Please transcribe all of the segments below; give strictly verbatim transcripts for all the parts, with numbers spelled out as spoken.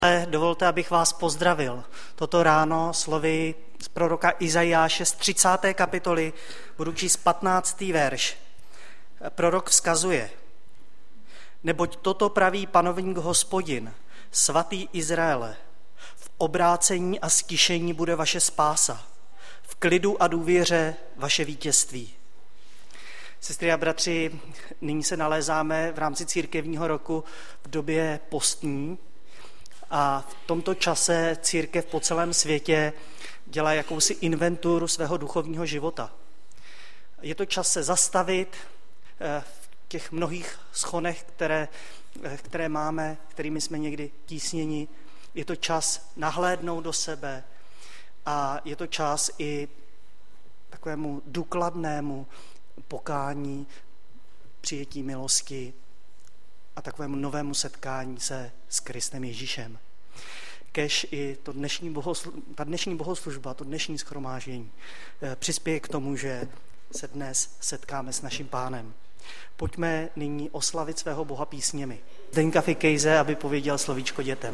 Dovolte, abych vás pozdravil toto ráno slovy z proroka Izajáše z třicáté kapitoly, budu číst patnáctý verš. Prorok vzkazuje: Neboť toto praví panovník Hospodin, svatý Izraele, v obrácení a ztišení bude vaše spása, v klidu a důvěře vaše vítězství. Sestry a bratři, nyní se nalézáme v rámci církevního roku v době postní a v tomto čase církev po celém světě dělá jakousi inventuru svého duchovního života. Je to čas se zastavit v těch mnohých schonech, které, které máme, kterými jsme někdy tísněni. Je to čas nahlédnout do sebe a je to čas i takovému důkladnému pokání, přijetí milosti a takovému novému setkání se s Kristem Ježíšem. Kéž i to dnešní bohoslu, ta dnešní bohoslužba, to dnešní shromáždění přispěje k tomu, že se dnes setkáme s naším Pánem. Pojďme nyní oslavit svého Boha písněmi. Zdeňka Fikejze, aby pověděl slovíčko dětem.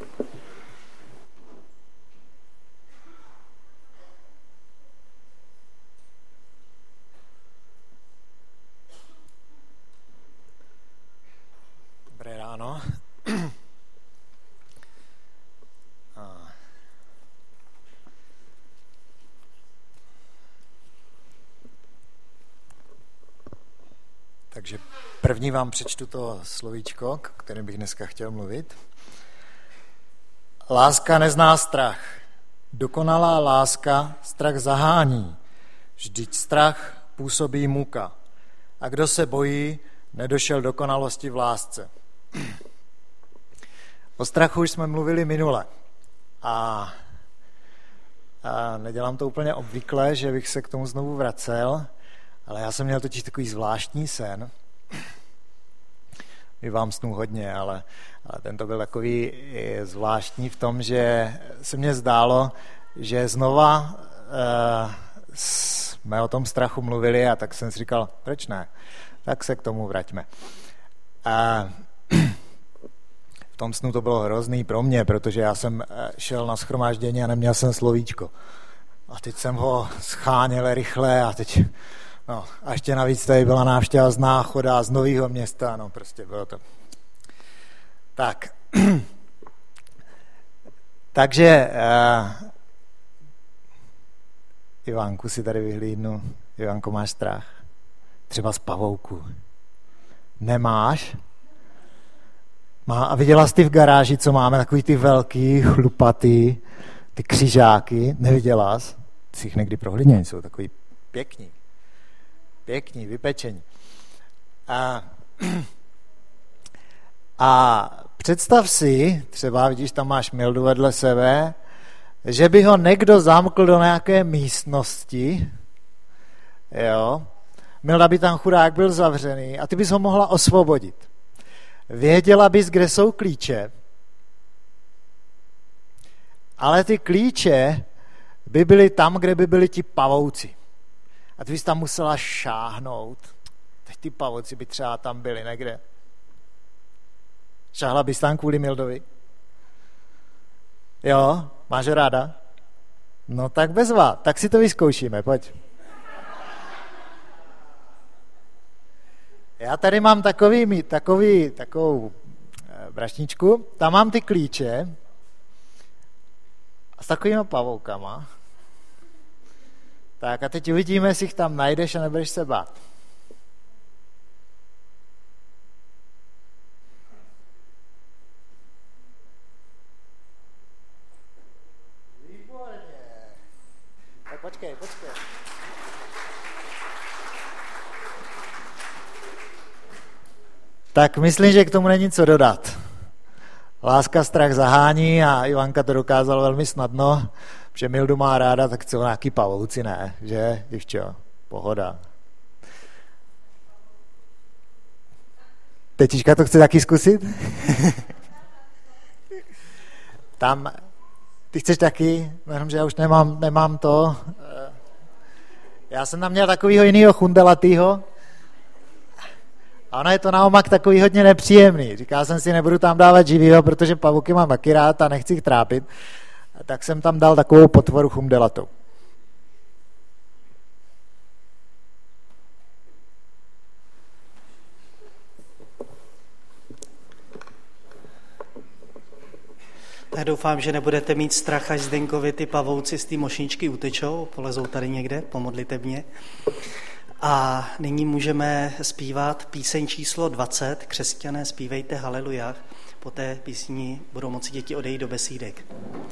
Dobré ráno. Takže první vám přečtu to slovíčko, o kterém bych dneska chtěl mluvit. Láska nezná strach. Dokonalá láska strach zahání. Vždyť strach působí muka. A kdo se bojí, nedošel dokonalosti v lásce. O strachu už jsme mluvili minule. A, a nedělám to úplně obvykle, že bych se k tomu znovu vracel, ale já jsem měl totiž takový zvláštní sen. My vám snů hodně, ale, ale tento byl takový zvláštní v tom, že se mně zdálo, že znova uh, jsme o tom strachu mluvili a tak jsem si říkal, proč ne? Tak se k tomu vraťme. A v tom snu to bylo hrozný pro mě, protože já jsem šel na shromáždění a neměl jsem slovíčko. A teď jsem ho scháněl rychle a teď... No, a ještě navíc tady byla návštěva z Náchoda, z Nového Města, no prostě bylo to. Tak. Takže uh, Ivánku si tady vyhlídnu. Ivánko, máš strach? Třeba z pavouku. Nemáš? Má, a viděla jsi ty v garáži, co máme, takový ty velký, chlupatý, ty křižáky, neviděla jsi? Ty jsi jich někdy prohlídněni, jsou takový pěkní. Pěkní, vypečení. A, a představ si, třeba vidíš, tam máš Mildu vedle sebe, že by ho někdo zamkl do nějaké místnosti, jo, Milda by tam chudák byl zavřený a ty bys ho mohla osvobodit. Věděla bys, kde jsou klíče, ale ty klíče by byly tam, kde by byli ti pavouci. A ty bys tam musela šáhnout. Teď ty pavouci by třeba tam byli někde. Šáhla bys tam kvůli Mildovi? Jo? Máš ho ráda? No tak bezva. Tak si to vyzkoušíme, pojď. Já tady mám takový, takový, takovou brašničku. Tam mám ty klíče. A s takovými pavoukama. Tak a teď uvidíme, jestli jich tam najdeš a nebudeš se bát. Výborně. Tak počkej, počkej. Tak myslím, že k tomu není co dodat. Láska strach zahání a Ivanka to dokázala velmi snadno. Že Mildu má ráda, tak co nějaký pavouci, ne, že, děvčo, pohoda. Tetička to chce taky zkusit? Tam, ty chceš taky, jenom, že já už nemám, nemám to. Já jsem tam měl takovýho jinýho chundelatýho A ono je to naopak takový hodně nepříjemný. Říkal jsem si, nebudu tam dávat živýho, protože pavouky mám taky rád a nechci jich trápit. A tak jsem tam dal takovou potvoru chumdelatou. Já doufám, že nebudete mít strach, až Zdenkovi ty pavouci z té mošničky utečou, polezou tady někde, pomodlite mě. A nyní můžeme zpívat píseň číslo dvacet, Křesťané, zpívejte haleluja. Po té písni budou moci děti odejít do besídek.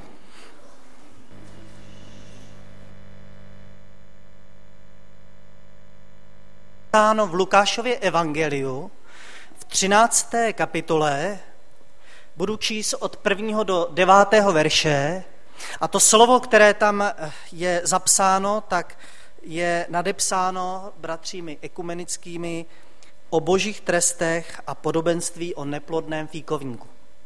V Lukášově evangeliu v třinácté kapitole budu číst od prvního do devátého verše a to slovo, které tam je zapsáno, tak je nadepsáno bratřími ekumenickými o božích trestech a podobenství o neplodném fíkovníku.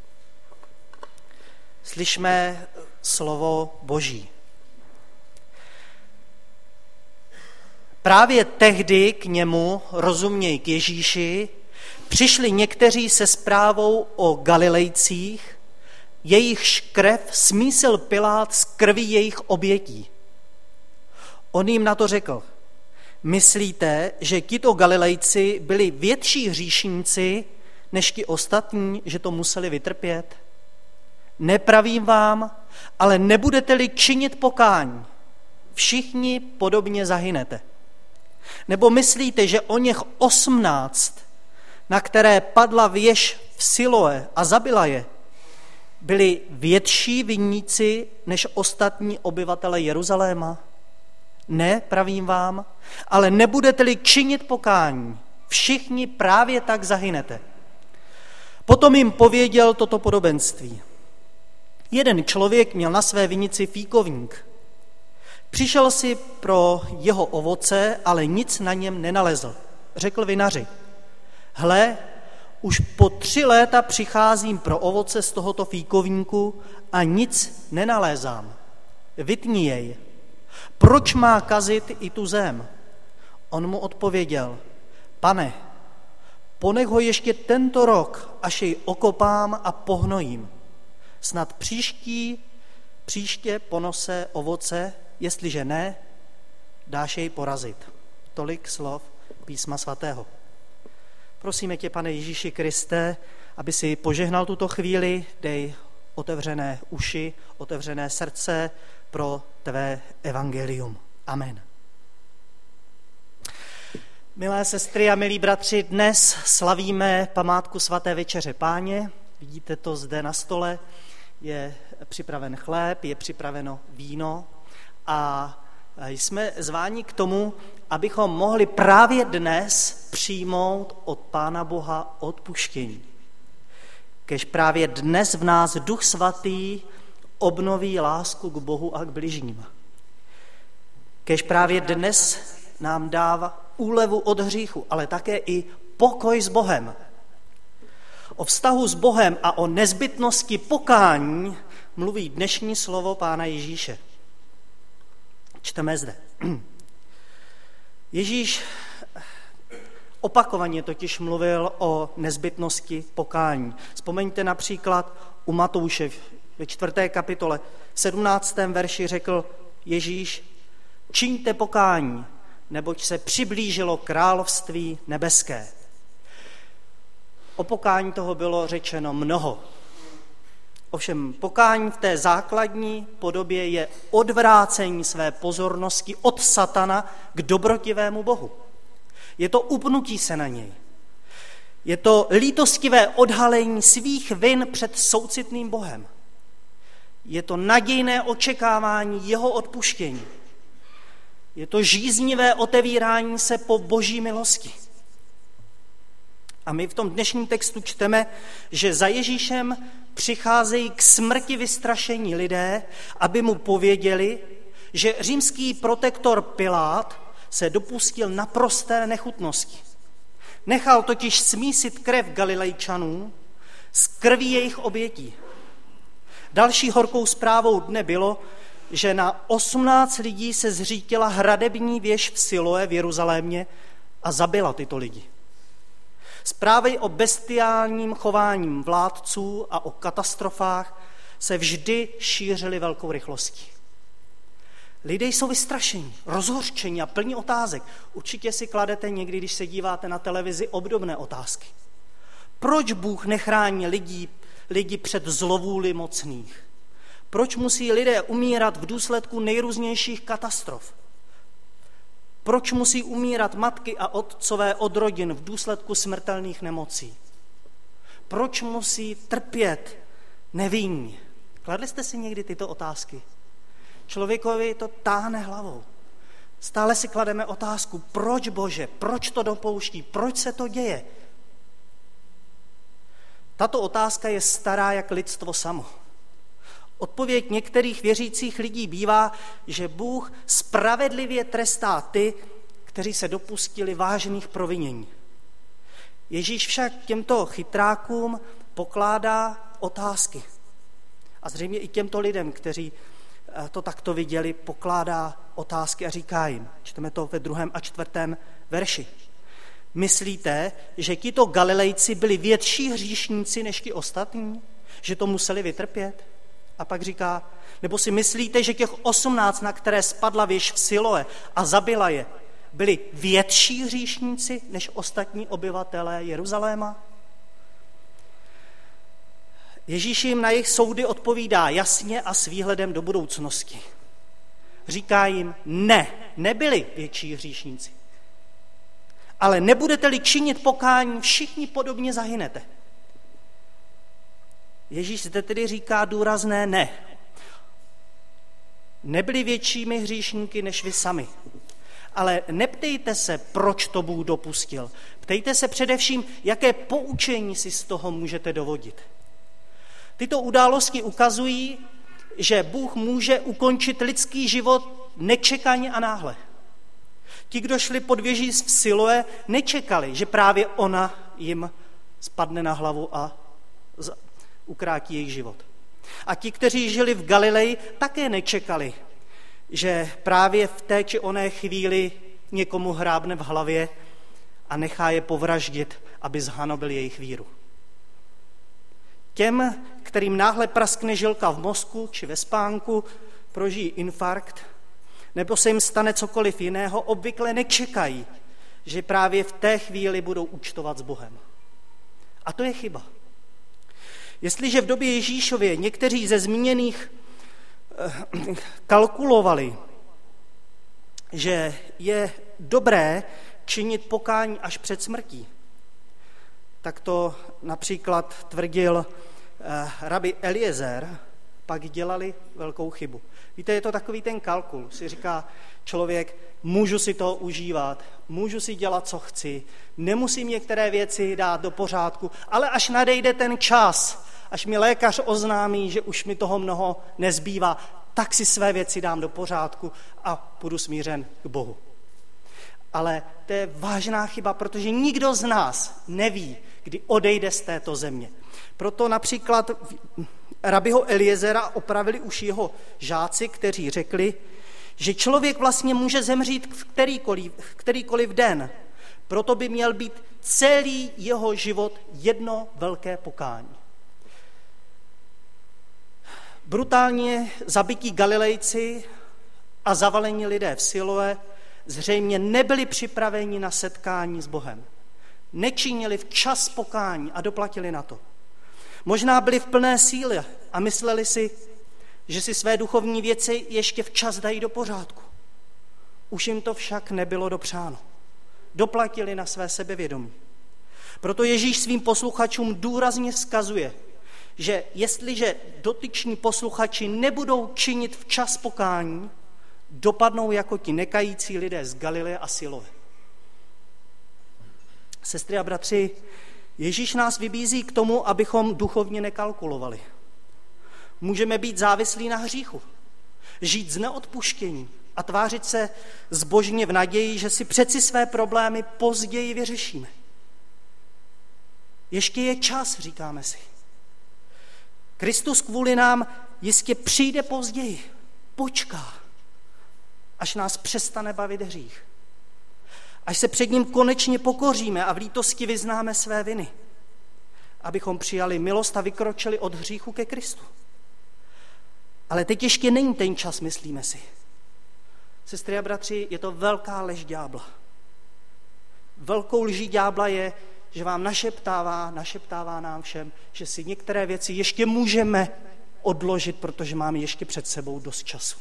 Slyšme slovo Boží. Právě tehdy k němu, rozuměj k Ježíši, přišli někteří se zprávou o Galilejcích, jejichž krev smísil Pilát z krví jejich obětí. On jim na to řekl, myslíte, že tito Galilejci byli větší hříšníci než ti ostatní, že to museli vytrpět? Nepravím vám, ale nebudete-li činit pokání, všichni podobně zahynete. Nebo myslíte, že o něch osmnáct, na které padla věž v Siloe a zabila je, byli větší viníci než ostatní obyvatele Jeruzaléma? Ne, pravím vám, ale nebudete-li činit pokání, všichni právě tak zahynete. Potom jim pověděl toto podobenství. Jeden člověk měl na své vinici fíkovník. Přišel si pro jeho ovoce, ale nic na něm nenalezl. Řekl vinaři, hle, už po tři léta přicházím pro ovoce z tohoto fíkovníku a nic nenalézám. Vytni jej. Proč má kazit i tu zem? On mu odpověděl, pane, ponech ho ještě tento rok, až jej okopám a pohnojím. Snad příští, příště ponose ovoce, jestliže ne, dáš jej porazit. Tolik slov písma svatého. Prosíme tě, pane Ježíši Kriste, aby si požehnal tuto chvíli, dej otevřené uši, otevřené srdce pro tvé evangelium. Amen. Milé sestry a milí bratři, dnes slavíme památku svaté večeře Páně. Vidíte to zde na stole, je připraven chléb, je připraveno víno a jsme zváni k tomu, abychom mohli právě dnes přijmout od Pána Boha odpuštění. Kež právě dnes v nás Duch Svatý obnoví lásku k Bohu a k bližním. Kež právě dnes nám dává úlevu od hříchu, ale také i pokoj s Bohem. O vztahu s Bohem a o nezbytnosti pokání mluví dnešní slovo Pána Ježíše. Čteme zde. Ježíš opakovaně totiž mluvil o nezbytnosti pokání. Vzpomeňte například u Matouše ve čtvrté kapitole v sedmnáctém verši řekl Ježíš, čiňte pokání, neboť se přiblížilo království nebeské. O pokání toho bylo řečeno mnoho. Ovšem pokání v té základní podobě je odvrácení své pozornosti od satana k dobrotivému Bohu. Je to upnutí se na něj. Je to lítostivé odhalení svých vin před soucitným Bohem. Je to nadějné očekávání jeho odpuštění. Je to žíznivé otevírání se po boží milosti. A my v tom dnešním textu čteme, že za Ježíšem přicházejí k smrti vystrašení lidé, aby mu pověděli, že římský protektor Pilát se dopustil naprosté nechutnosti. Nechal totiž smísit krev Galilejčanů z krví jejich obětí. Další horkou zprávou dne bylo, že na osmnáct lidí se zřítila hradební věž v Siloe v Jeruzalémě a zabila tyto lidi. Zprávy o bestiálním chováním vládců a o katastrofách se vždy šířily velkou rychlostí. Lidé jsou vystrašení, rozhořčení a plní otázek. Určitě si kladete někdy, když se díváte na televizi, obdobné otázky. Proč Bůh nechrání lidi, lidi před zlovůli mocných? Proč musí lidé umírat v důsledku nejrůznějších katastrof? Proč musí umírat matky a otcové od rodin v důsledku smrtelných nemocí? Proč musí trpět nevinní? Kladli jste si někdy tyto otázky? Člověkovi to táhne hlavou. Stále si klademe otázku, proč Bože, proč to dopouští, proč se to děje? Tato otázka je stará jak lidstvo samo. Odpověď některých věřících lidí bývá, že Bůh spravedlivě trestá ty, kteří se dopustili vážných provinění. Ježíš však těmto chytrákům pokládá otázky. A zřejmě i těmto lidem, kteří to takto viděli, pokládá otázky a říká jim. Čteme to ve druhém a čtvrtém verši. Myslíte, že tito Galilejci byli větší hříšníci než ti ostatní? Že to museli vytrpět? A pak říká, nebo si myslíte, že těch osmnáct, na které spadla věž v Siloe a zabila je, byli větší hříšníci než ostatní obyvatelé Jeruzaléma? Ježíš jim na jejich soudy odpovídá jasně a s výhledem do budoucnosti. Říká jim, ne, nebyli větší hříšníci. Ale nebudete-li činit pokání, všichni podobně zahynete. Ježíš zde tedy říká důrazné ne. Nebyli většími hříšníky než vy sami. Ale neptejte se, proč to Bůh dopustil. Ptejte se především, jaké poučení si z toho můžete dovodit. Tyto události ukazují, že Bůh může ukončit lidský život nečekaně a náhle. Ti, kdo šli pod věží v Siloe, nečekali, že právě ona jim spadne na hlavu a ukrátí jejich život. A ti, kteří žili v Galileji, také nečekali, že právě v té či oné chvíli někomu hrábne v hlavě a nechá je povraždit, aby zhanobil jejich víru. Těm, kterým náhle praskne žilka v mozku či ve spánku, prožijí infarkt, nebo se jim stane cokoliv jiného, obvykle nečekají, že právě v té chvíli budou účtovat s Bohem. A to je chyba. Jestliže v době Ježíšově někteří ze zmíněných eh, kalkulovali, že je dobré činit pokání až před smrtí, tak to například tvrdil eh, rabi Eliezer, pak dělali velkou chybu. Víte, je to takový ten kalkul. Si říká člověk, můžu si to užívat, můžu si dělat, co chci, nemusím některé věci dát do pořádku, ale až nadejde ten čas, až mi lékař oznámí, že už mi toho mnoho nezbývá, tak si své věci dám do pořádku a budu smířen k Bohu. Ale to je vážná chyba, protože nikdo z nás neví, kdy odejde z této země. Proto například rabiho Eliezera opravili už jeho žáci, kteří řekli, že člověk vlastně může zemřít v kterýkoliv, v kterýkoliv den. Proto by měl být celý jeho život jedno velké pokání. Brutálně zabití Galilejci a zavalení lidé v Siloe zřejmě nebyli připraveni na setkání s Bohem. Nečinili včas pokání a doplatili na to. Možná byli v plné síle a mysleli si, že si své duchovní věci ještě včas dají do pořádku. Už jim to však nebylo dopřáno. Doplatili na své sebevědomí. Proto Ježíš svým posluchačům důrazně vzkazuje, že jestliže dotyční posluchači nebudou činit včas pokání, dopadnou jako ti nekající lidé z Galileje a Siloe. Sestry a bratři, Ježíš nás vybízí k tomu, abychom duchovně nekalkulovali. Můžeme být závislí na hříchu, žít z neodpuštění a tvářit se zbožně v naději, že si přeci své problémy později vyřešíme. Ještě je čas, říkáme si. Kristus kvůli nám jistě přijde později, počká, až nás přestane bavit hřích. až se před ním konečně pokoříme a v lítosti vyznáme své viny, abychom přijali milost a vykročili od hříchu ke Kristu. Ale teď ještě není ten čas, myslíme si. Sestry a bratři, je to velká lež ďábla. Velkou lží ďábla je, že vám našeptává, našeptává nám všem, že si některé věci ještě můžeme odložit, protože máme ještě před sebou dost času.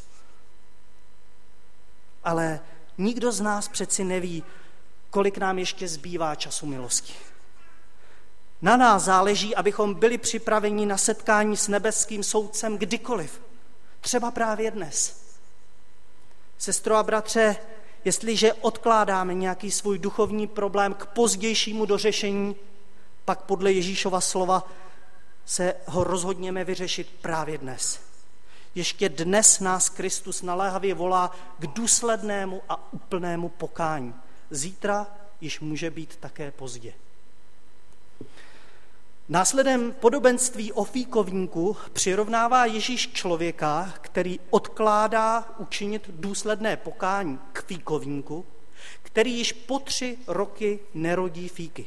Ale nikdo z nás přeci neví, kolik nám ještě zbývá času milosti. Na nás záleží, abychom byli připraveni na setkání s nebeským soudcem kdykoliv. Třeba právě dnes. Sestro a bratře, jestliže odkládáme nějaký svůj duchovní problém k pozdějšímu dořešení, pak podle Ježíšova slova se ho rozhodněme vyřešit právě dnes. Ještě dnes nás Kristus naléhavě volá k důslednému a úplnému pokání. Zítra již může být také pozdě. Následem podobenství o fíkovníku přirovnává Ježíš člověka, který odkládá učinit důsledné pokání k fíkovníku, který již po tři roky nerodí fíky.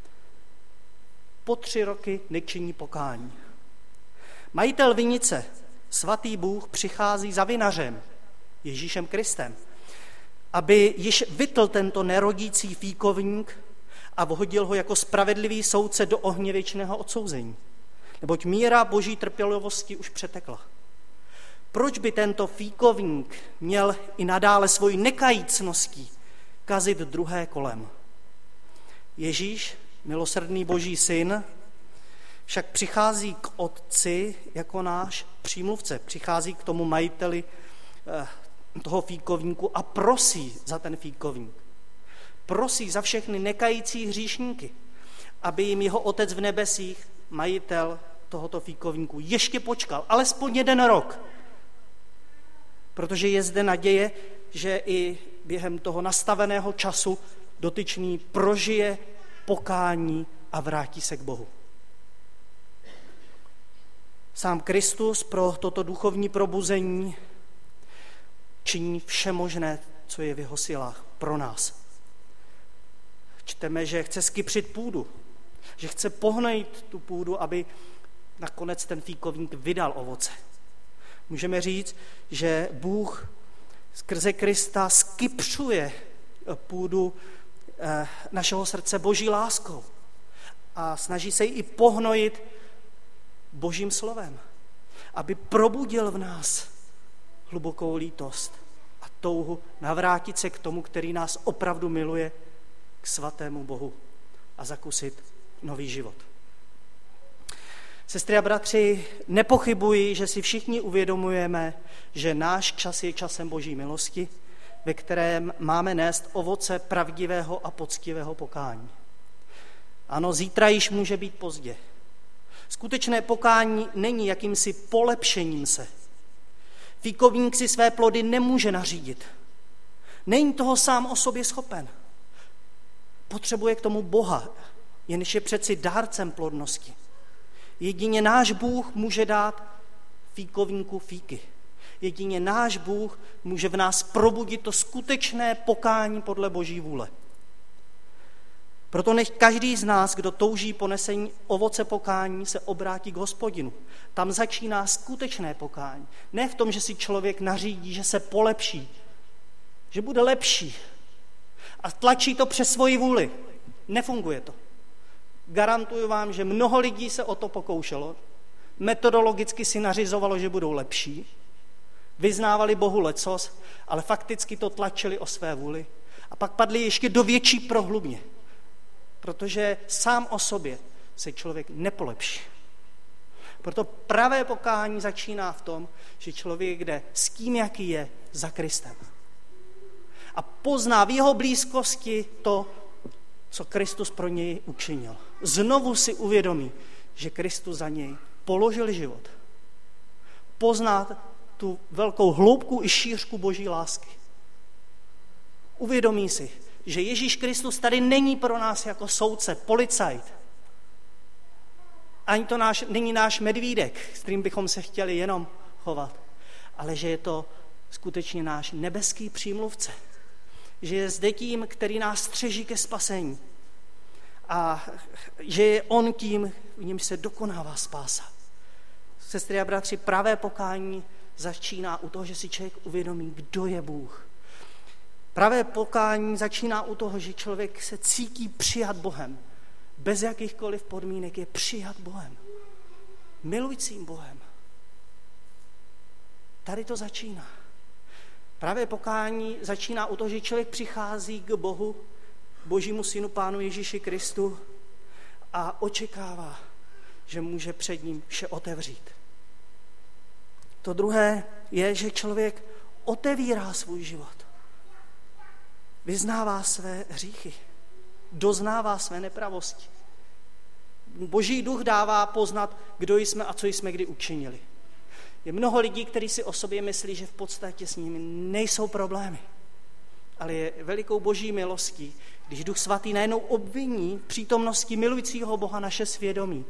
Po tři roky nečiní pokání. Majitel vinice, svatý Bůh, přichází za vinařem, Ježíšem Kristem, aby již vytl tento nerodící fíkovník a vhodil ho jako spravedlivý soudce do ohně věčného odsouzení. Neboť míra boží trpělivosti už přetekla. Proč by tento fíkovník měl i nadále svojí nekajícností kazit druhé kolem? Ježíš, milosrdný boží syn, však přichází k otci jako náš přímluvce, přichází k tomu majiteli toho fíkovníku a prosí za ten fíkovník. Prosí za všechny nekající hříšníky, aby jim jeho otec v nebesích, majitel tohoto fíkovníku, ještě počkal, alespoň jeden rok. Protože je zde naděje, že i během toho nastaveného času dotyčný prožije pokání a vrátí se k Bohu. Sám Kristus pro toto duchovní probuzení činí vše možné, co je v jeho silách pro nás. Čteme, že chce skypřit půdu, že chce pohnojit tu půdu, aby nakonec ten fíkovník vydal ovoce. Můžeme říct, že Bůh skrze Krista skypřuje půdu našeho srdce boží láskou a snaží se ji i pohnojit božím slovem, aby probudil v nás hlubokou lítost a touhu navrátit se k tomu, který nás opravdu miluje, k svatému Bohu a zakusit nový život. Sestry a bratři, nepochybuji, že si všichni uvědomujeme, že náš čas je časem boží milosti, ve kterém máme nést ovoce pravdivého a poctivého pokání. Ano, zítra již může být pozdě. Skutečné pokání není jakýmsi polepšením se. Fíkovník si své plody nemůže nařídit. Není toho sám o sobě schopen. Potřebuje k tomu Boha, jenž je přeci dárcem plodnosti. Jedině náš Bůh může dát fíkovníku fíky. Jedině náš Bůh může v nás probudit to skutečné pokání podle boží vůle. Proto nech každý z nás, kdo touží po nesení ovoce pokání, se obrátí k Hospodinu. Tam začíná skutečné pokání. Ne v tom, že si člověk nařídí, že se polepší, že bude lepší a tlačí to přes svoji vůli. Nefunguje to. Garantuju vám, že mnoho lidí se o to pokoušelo, metodologicky si nařizovalo, že budou lepší, vyznávali Bohu lecos, ale fakticky to tlačili o své vůli a pak padli ještě do větší prohlubně, protože sám o sobě se člověk nepolepší. Proto pravé pokání začíná v tom, že člověk jde s tím, jaký je, za Kristem. A pozná v jeho blízkosti to, co Kristus pro něj učinil. Znovu si uvědomí, že Kristus za něj položil život. Pozná tu velkou hloubku i šířku boží lásky. Uvědomí si, že Ježíš Kristus tady není pro nás jako soudce, policajt. Ani to náš, není náš medvídek, s kterým bychom se chtěli jenom chovat, ale že je to skutečně náš nebeský přímluvce, že je zde tím, který nás střeží ke spasení. A že je on tím, v něm se dokonává spása. Sestry a bratři, pravé pokání začíná u toho, že si člověk uvědomí, kdo je Bůh. Pravé pokání začíná u toho, že člověk se cítí přijat Bohem. Bez jakýchkoliv podmínek je přijat Bohem. Milujícím Bohem. Tady to začíná. Pravé pokání začíná u toho, že člověk přichází k Bohu, Božímu synu Pánu Ježíši Kristu a očekává, že může před ním vše otevřít. To druhé je, že člověk otevírá svůj život. Vyznává své hříchy. Doznává své nepravosti. Boží duch dává poznat, kdo jsme a co jsme kdy učinili. Je mnoho lidí, kteří si o sobě myslí, že v podstatě s nimi nejsou problémy. Ale je velikou boží milostí, když Duch Svatý najednou obviní v přítomnosti milujícího Boha naše svědomí.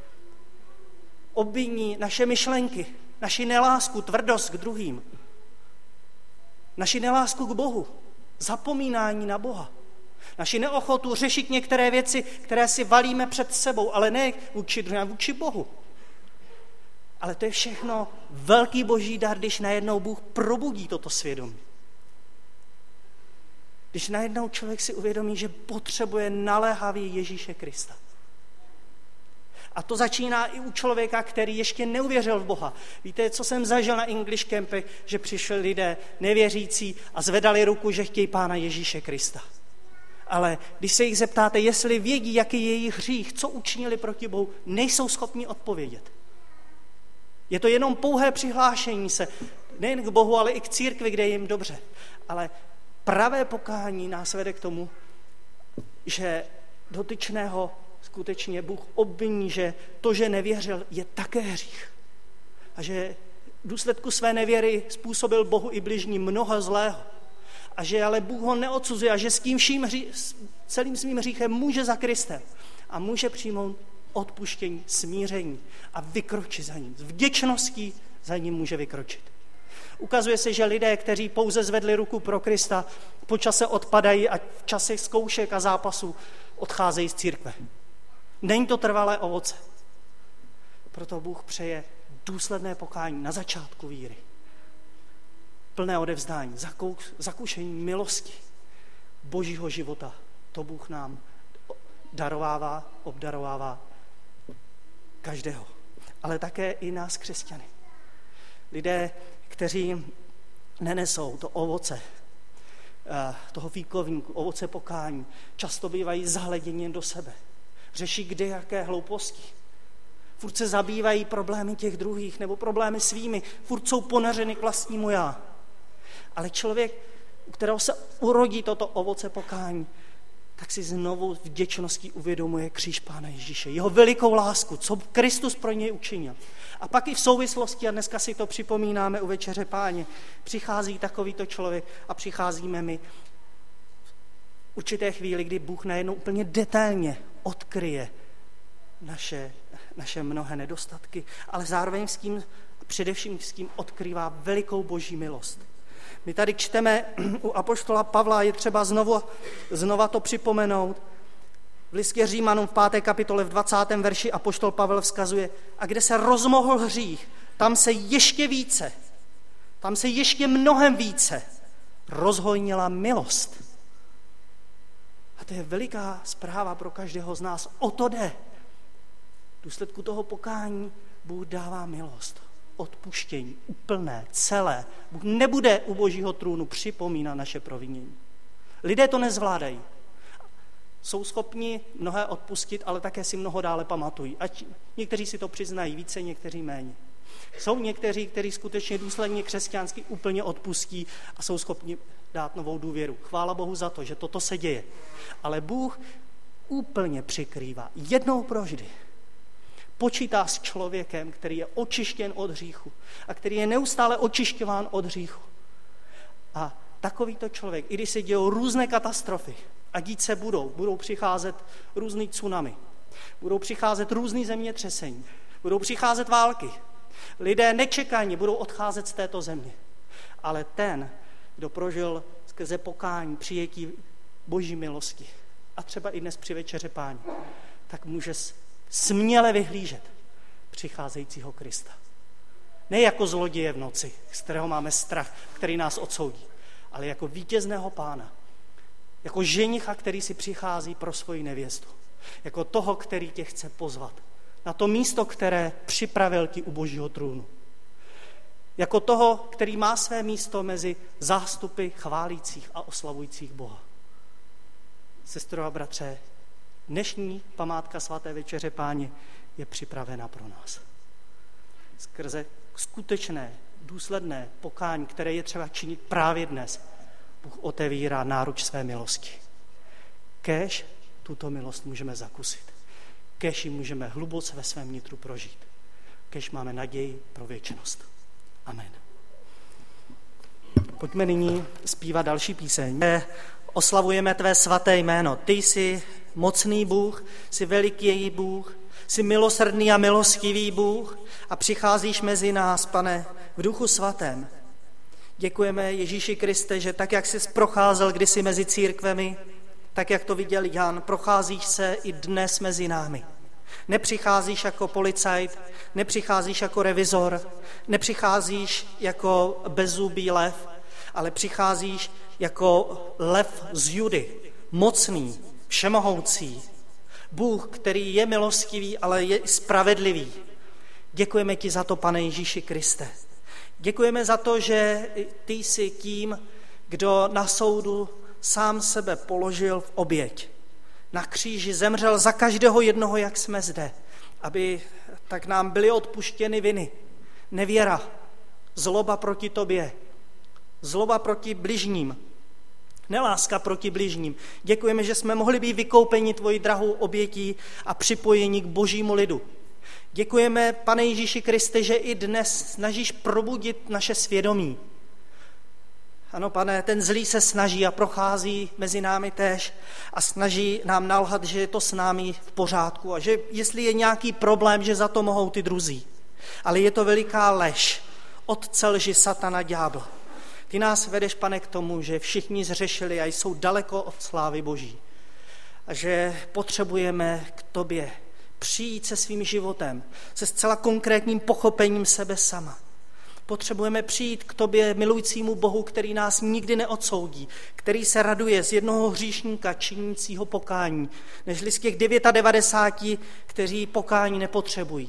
Obviní naše myšlenky, naši nelásku, tvrdost k druhým. Naši nelásku k Bohu, zapomínání na Boha. Naši neochotu řešit některé věci, které si valíme před sebou, ale ne vůči druhým, ale vůči Bohu. Ale to je všechno velký boží dar, když najednou Bůh probudí toto svědomí. Když najednou člověk si uvědomí, že potřebuje naléhavě Ježíše Krista. A to začíná i u člověka, který ještě neuvěřil v Boha. Víte, co jsem zažil na English campech, že přišli lidé nevěřící a zvedali ruku, že chtějí Pána Ježíše Krista. Ale když se jich zeptáte, jestli vědí, jaký je jejich hřích, co učinili proti Bohu, nejsou schopni odpovědět. Je to jenom pouhé přihlášení se, nejen k Bohu, ale i k církvi, kde je jim dobře. Ale pravé pokání nás vede k tomu, že dotyčného skutečně Bůh obviní, že to, že nevěřil, je také hřích. A že v důsledku své nevěry způsobil Bohu i bližní mnoho zlého. A že ale Bůh ho neodsuzuje a že s tím vším hří, celým svým hříchem může za Kristem a může přijmout odpuštění, smíření a vykročit za ním. S vděčností za ním může vykročit. Ukazuje se, že lidé, kteří pouze zvedli ruku pro Krista, po čase odpadají a v čase zkoušek a zápasů odcházejí z církve. Není to trvalé ovoce. Proto Bůh přeje důsledné pokání na začátku víry. Plné odevzdání, zakušení milosti božího života. To Bůh nám darovává, obdarovává každého. Ale také i nás, křesťany. Lidé, kteří nenesou to ovoce, toho fíkovníku, ovoce pokání, často bývají zahleděni do sebe. Řeší kde jaké hlouposti. Furt se zabývají problémy těch druhých nebo problémy svými. Furt jsou ponořeny k vlastnímu já. Ale člověk, u kterého se urodí toto ovoce pokání, tak si znovu vděčností uvědomuje kříž Pána Ježíše, jeho velikou lásku, co Kristus pro něj učinil. A pak i v souvislosti, a dneska si to připomínáme u Večeře Páně, přichází takovýto člověk a přicházíme my v určité chvíli, kdy Bůh najednou úplně detailně odkryje naše, naše mnohé nedostatky, ale zároveň s tím, především s tím odkrývá velikou boží milost. My tady čteme u apoštola Pavla, je třeba znovu, znova to připomenout. V listě Římanům v páté kapitole v dvacátém verši apoštol Pavel vzkazuje, a kde se rozmohl hřích, tam se ještě více, tam se ještě mnohem více rozhojnila milost. A to je veliká zpráva pro každého z nás. O to jde. V důsledku toho pokání Bůh dává milost. Odpuštění, úplné, celé. Bůh nebude u božího trůnu připomínat naše provinění. Lidé to nezvládají. Jsou schopni mnohé odpustit, ale také si mnoho dále pamatují. Ať někteří si to přiznají více, někteří méně. Jsou někteří, kteří skutečně důsledně křesťansky úplně odpustí a jsou schopni dát novou důvěru. Chvála Bohu za to, že toto se děje. Ale Bůh úplně přikrývá jednou provždy. Počítá s člověkem, který je očištěn od hříchu a který je neustále očišťován od hříchu. A takovýto člověk, i když se dějou různé katastrofy a dít se budou, budou přicházet různý tsunami, budou přicházet různý zemětřesení, budou přicházet války, lidé nečekaně budou odcházet z této země. Ale ten, kdo prožil skrze pokání, přijetí Boží milosti a třeba i dnes při večeře Páně, tak může směle vyhlížet přicházejícího Krista. Ne jako zloděje v noci, z kterého máme strach, který nás odsoudí, ale jako vítězného Pána, jako ženicha, který si přichází pro svoji nevěstu, jako toho, který tě chce pozvat na to místo, které připravil ti u Božího trůnu. Jako toho, který má své místo mezi zástupy chválících a oslavujících Boha. Sestro a bratře, dnešní památka svaté večeře Páně je připravena pro nás. Skrze skutečné, důsledné pokání, které je třeba činit právě dnes, Bůh otevírá náruč své milosti. Kéž tuto milost můžeme zakusit. Kéž ji můžeme hluboce ve svém nitru prožít. Kéž máme naději pro věčnost. Amen. Pojďme nyní zpívat další píseň. Oslavujeme tvé svaté jméno. Ty jsi mocný Bůh, jsi veliký Bůh, jsi milosrdný a milostivý Bůh a přicházíš mezi nás, Pane, v Duchu svatém. Děkujeme Ježíši Kriste, že tak, jak jsi procházel kdysi mezi církvemi, tak, jak to viděl Jan, procházíš se i dnes mezi námi. Nepřicházíš jako policajt, nepřicházíš jako revizor, nepřicházíš jako bezzubý lev, ale přicházíš jako lev z Judy, mocný, všemohoucí, Bůh, který je milostivý, ale je i spravedlivý. Děkujeme ti za to, Pane Ježíši Kriste. Děkujeme za to, že ty jsi tím, kdo na soudu sám sebe položil v oběť. Na kříži zemřel za každého jednoho, jak jsme zde, aby tak nám byly odpuštěny viny. Nevěra, zloba proti tobě, zloba proti bližním, neláska proti bližním. Děkujeme, že jsme mohli být vykoupeni tvojí drahou obětí a připojeni k Božímu lidu. Děkujeme, Pane Ježíši Kriste, že i dnes snažíš probudit naše svědomí. Ano, Pane, ten zlý se snaží a prochází mezi námi též a snaží nám nalhat, že je to s námi v pořádku a že jestli je nějaký problém, že za to mohou ty druzí. Ale je to veliká lež, otce lži satana ďábl. Ty nás vedeš, Pane, k tomu, že všichni zřešili a jsou daleko od slávy Boží. A že potřebujeme k tobě přijít se svým životem, se zcela konkrétním pochopením sebe sama. Potřebujeme přijít k tobě, milujícímu Bohu, který nás nikdy neodsoudí, který se raduje z jednoho hříšníka činícího pokání, nežli z těch devadesát devět, kteří pokání nepotřebují.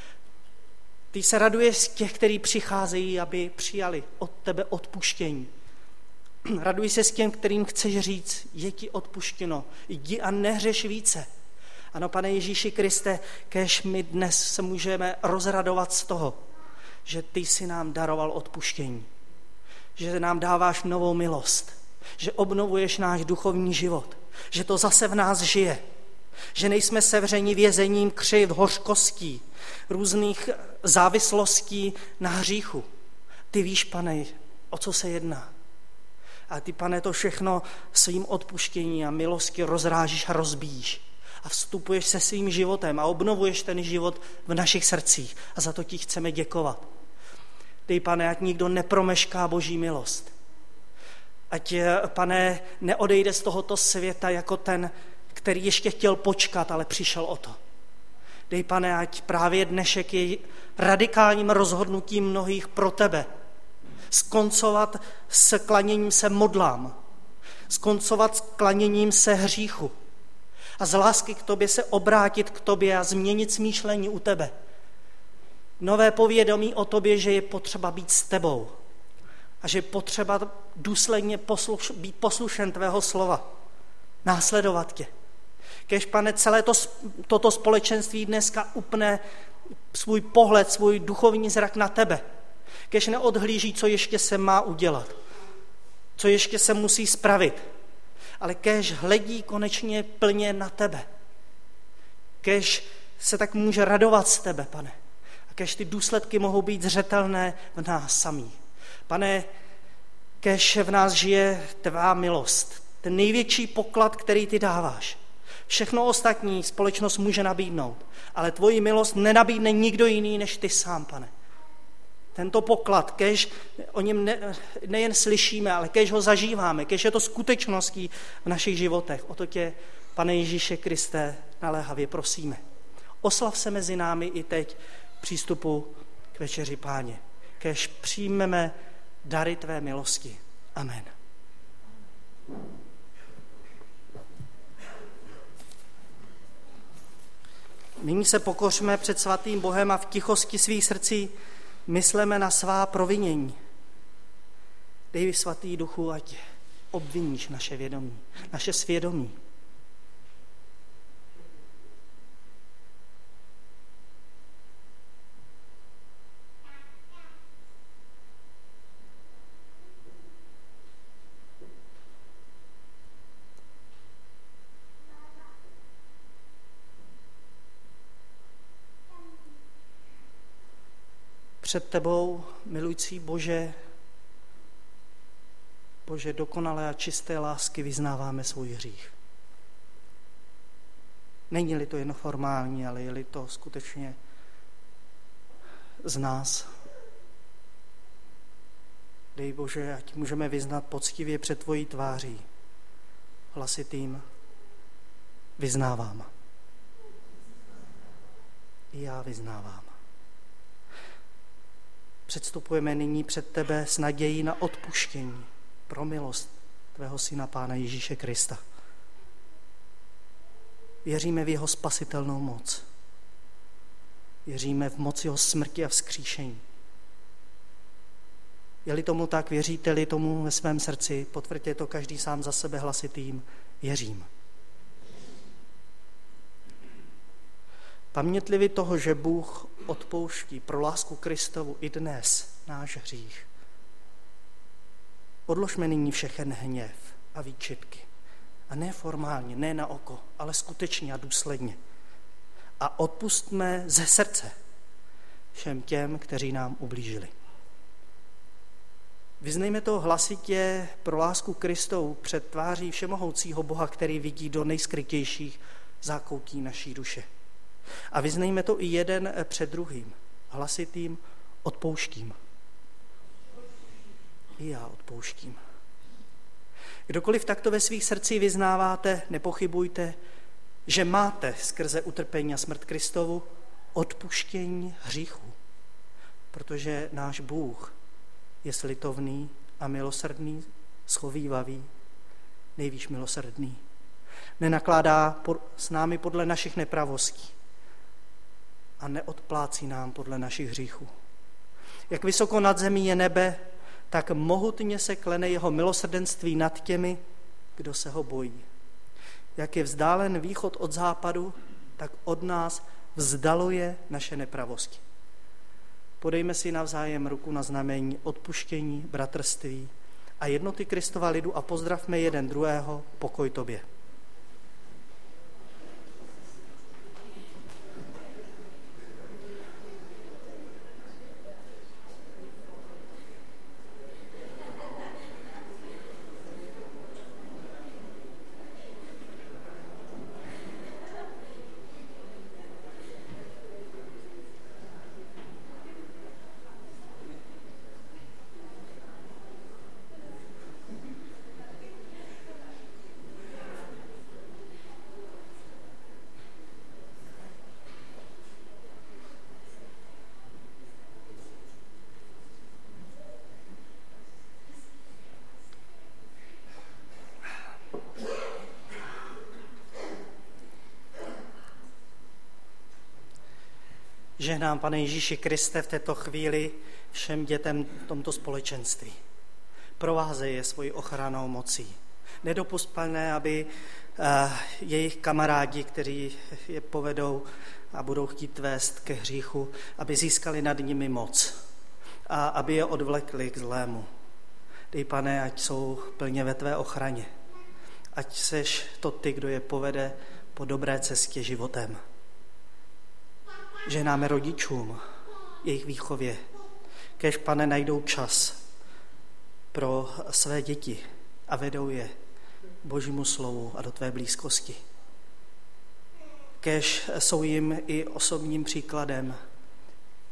Ty se raduješ z těch, kteří přicházejí, aby přijali od tebe odpuštění. Raduj se s těm, kterým chceš říct, je ti odpuštěno, jdi a nehřeš více. Ano, Pane Ježíši Kriste, kéž my dnes se můžeme rozradovat z toho, že ty jsi nám daroval odpuštění, že nám dáváš novou milost, že obnovuješ náš duchovní život, že to zase v nás žije, že nejsme sevřeni vězením křiv, hořkostí, různých závislostí na hříchu. Ty víš, Pane, o co se jedná. A ty, Pane, to všechno svým odpuštění a milosti rozrážíš a rozbíjíš. A vstupuješ se svým životem a obnovuješ ten život v našich srdcích. A za to ti chceme děkovat. Dej, Pane, ať nikdo nepromešká Boží milost. Ať, Pane, neodejde z tohoto světa jako ten, který ještě chtěl počkat, ale přišel o to. Dej, Pane, ať právě dnešek je radikálním rozhodnutím mnohých pro tebe. Skoncovat s klaněním se modlám. Skoncovat s klaněním se hříchu. A z lásky k tobě se obrátit k tobě a změnit smýšlení u tebe. Nové povědomí o tobě, že je potřeba být s tebou a že je potřeba důsledně posluš, být poslušen tvého slova, následovat tě. Kéž, Pane, celé to, toto společenství dneska upne svůj pohled, svůj duchovní zrak na tebe. Kéž neodhlíží, co ještě se má udělat, co ještě se musí spravit, ale kéž hledí konečně plně na tebe. Kéž se tak může radovat z tebe, Pane. A kéž ty důsledky mohou být zřetelné v nás samých. Pane, kéž v nás žije tvá milost, ten největší poklad, který ty dáváš. Všechno ostatní společnost může nabídnout, ale tvoji milost nenabídne nikdo jiný než ty sám, Pane. Tento poklad, kež o něm ne, nejen slyšíme, ale kež ho zažíváme, kež je to skutečností v našich životech. O to tě, Pane Ježíše Kriste, naléhavě prosíme. Oslav se mezi námi i teď přístupu k večeři Páně. Kež přijmeme dary tvé milosti. Amen. Nyní se pokořme před svatým Bohem a v tichosti svých srdcí mysleme na svá provinění. Dej, svatý Duchu, ať obviníš naše vědomí, naše svědomí. Před tebou, milující Bože, Bože dokonalé a čisté lásky, vyznáváme svůj hřích. Není-li to jen formální, ale je-li to skutečně z nás. Dej, Bože, ať můžeme vyznat poctivě před tvojí tváří. Hlasitým vyznávám. I já vyznávám. Předstupujeme nyní před tebe s nadějí na odpuštění pro milost tvého syna Pána Ježíše Krista. Věříme v jeho spasitelnou moc. Věříme v moc jeho smrti a vzkříšení. Je-li tomu tak, věříte-li tomu ve svém srdci, potvrďte to každý sám za sebe hlasitým, věřím. Pamětlivi toho, že Bůh odpouští pro lásku Kristovu i dnes náš hřích. Odložme nyní všechen hněv a výčitky. A ne formálně, ne na oko, ale skutečně a důsledně. A odpustme ze srdce všem těm, kteří nám ublížili. Vyznejme to hlasitě pro lásku Kristovu před tváří všemohoucího Boha, který vidí do nejskrytějších zákoutí naší duše. A vyznejme to i jeden před druhým, hlasitým odpouštím. I já odpouštím. Kdokoliv takto ve svých srdcích vyznáváte, nepochybujte, že máte skrze utrpení a smrt Kristovu odpuštění hříchů, protože náš Bůh je slitovný a milosrdný, schovívavý, nejvíc milosrdný. Nenakládá s námi podle našich nepravostí a neodplácí nám podle našich hříchů. Jak vysoko nad zemí je nebe, tak mohutně se klene jeho milosrdenství nad těmi, kdo se ho bojí. Jak je vzdálen východ od západu, tak od nás vzdaluje naše nepravosti. Podejme si navzájem ruku na znamení odpuštění, bratrství a jednoty Kristova lidu a pozdravme jeden druhého, pokoj tobě. Žehnám, Pane Ježíši Kriste, v této chvíli všem dětem v tomto společenství. Provázej je svojí ochrannou mocí. Nedopusť, Pane, aby uh, jejich kamarádi, kteří je povedou a budou chtít vést ke hříchu, aby získali nad nimi moc a aby je odvlekli k zlému. Dej, Pane, ať jsou plně ve tvé ochraně. Ať seš to ty, kdo je povede po dobré cestě životem. Žehnáme rodičům, jejich výchově. Kéž, Pane, najdou čas pro své děti a vedou je Božímu slovu a do tvé blízkosti. Kéž jsou jim i osobním příkladem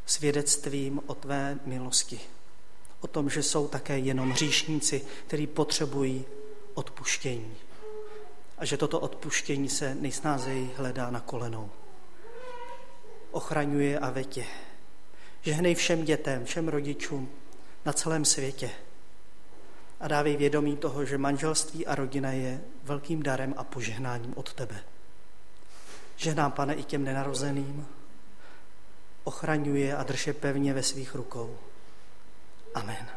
svědectvím o tvé milosti. O tom, že jsou také jenom hříšníci, kteří potřebují odpuštění. A že toto odpuštění se nejsnázeji hledá na kolenou. Ochraňuje a vetě. Žehnej všem dětem, všem rodičům na celém světě. A dávej vědomí toho, že manželství a rodina je velkým darem a požehnáním od tebe. Žehnám, Pane, i těm nenarozeným. Ochraňuje a drž je pevně ve svých rukou. Amen.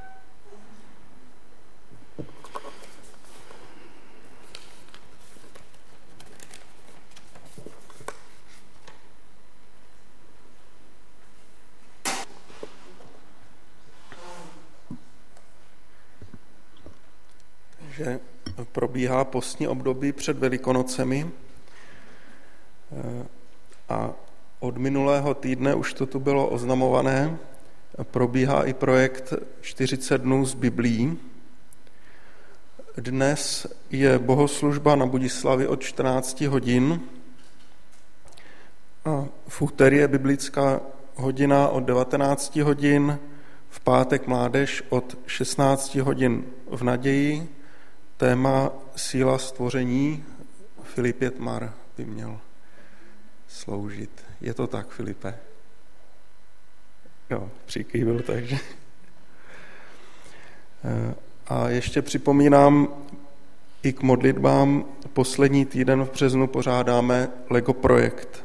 Takže probíhá postní období před Velikonocemi a od minulého týdne už to tu bylo oznamované, probíhá i projekt čtyřicet dnů z Biblií. Dnes je bohoslužba na Budislavi od čtrnáct hodin a v úterý je biblická hodina od devatenáct hodin, v pátek mládež od šestnáct hodin v Naději. Téma síla stvoření, Filip Jetmar by měl sloužit. Je to tak, Filipe? Jo, přikývil, takže. A ještě připomínám, i k modlitbám poslední týden v březnu pořádáme Lego projekt.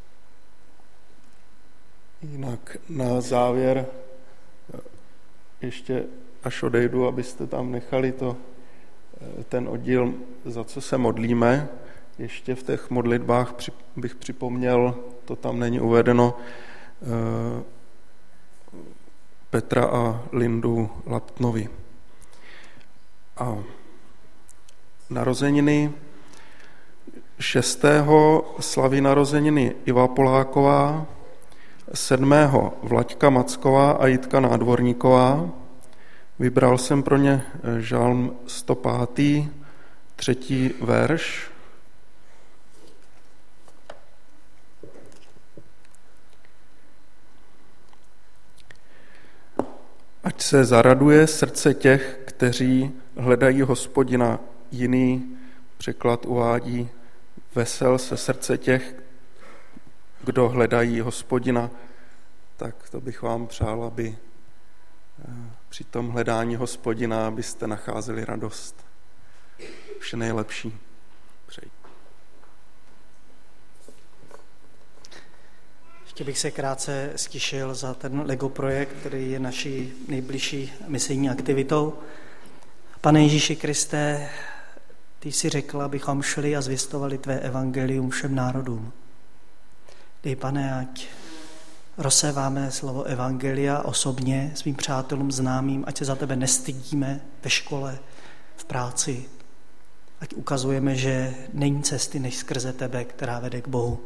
Jinak na závěr ještě, až odejdu, abyste tam nechali to, ten oddíl, za co se modlíme. Ještě v těch modlitbách bych připomněl, to tam není uvedeno, Petra a Lindu Laptnovi. A narozeniny šestého slaví narozeniny Iva Poláková, sedmého Vlaďka Macková a Jitka Nádvorníková. Vybral jsem pro ně žalm sto pět, třetí verš. Ať se zaraduje srdce těch, kteří hledají Hospodina. Jiný překlad uvádí: vesel se srdce těch, kdo hledají Hospodina. Tak to bych vám přál, aby při tom hledání Hospodina, abyste nacházeli radost. Vše nejlepší. Přeji. Ještě bych se krátce stišil za ten Lego projekt, který je naší nejbližší misijní aktivitou. Pane Ježíši Kriste, ty jsi řekl, abychom šli a zvěstovali tvé evangelium všem národům. Dej, Pane, ať rozséváme slovo evangelia osobně svým přátelům, známým, ať se za tebe nestydíme ve škole, v práci. Ať ukazujeme, že není cesty než skrze tebe, která vede k Bohu.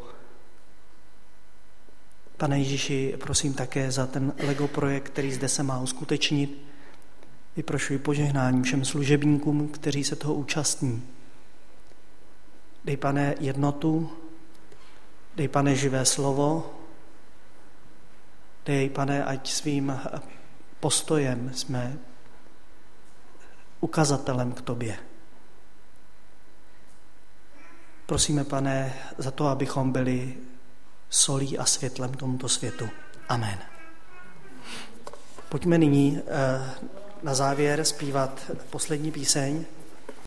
Pane Ježíši, prosím také za ten Lego projekt, který zde se má uskutečnit. Vyprošuji požehnání všem služebníkům, kteří se toho účastní. Dej, Pane, jednotu, dej, Pane, živé slovo, dej, Pane, ať svým postojem jsme ukazatelem k tobě. Prosíme, Pane, za to, abychom byli solí a světlem tomuto světu. Amen. Pojďme nyní na závěr zpívat poslední píseň.